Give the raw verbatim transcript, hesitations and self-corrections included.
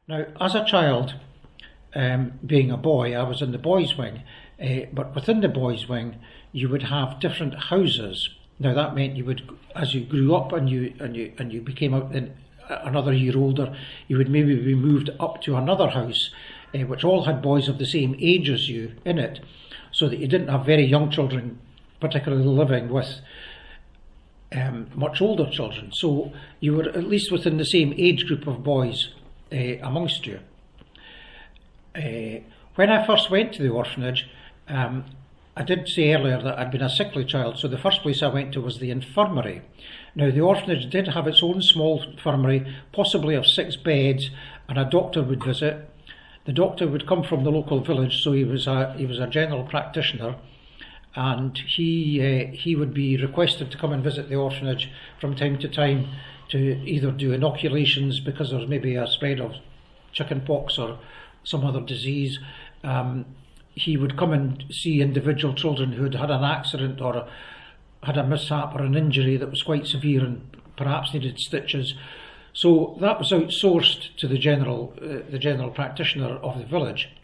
Now, as a child, um, being a boy, I was in the boys' wing, uh, but within the boys' wing, you would have different houses. Now that meant you would, as you grew up and you and you and you became out in another year older, you would maybe be moved up to another house, uh, which all had boys of the same age as you in it, so that you didn't have very young children, particularly living with um, much older children. So you were at least within the same age group of boys uh, amongst you. Uh, when I first went to the orphanage, um, I did say earlier that I'd been a sickly child, so the first place I went to was the infirmary. Now, the orphanage did have its own small infirmary, possibly of six beds, and a doctor would visit. The doctor would come from the local village, so he was a he was a general practitioner, and he uh, he would be requested to come and visit the orphanage from time to time to either do inoculations because there was maybe a spread of chicken pox or some other disease. Um, he would come and see individual children who had had an accident or had a mishap or an injury that was quite severe and perhaps needed stitches. So that was outsourced to the general uh, the general practitioner of the village.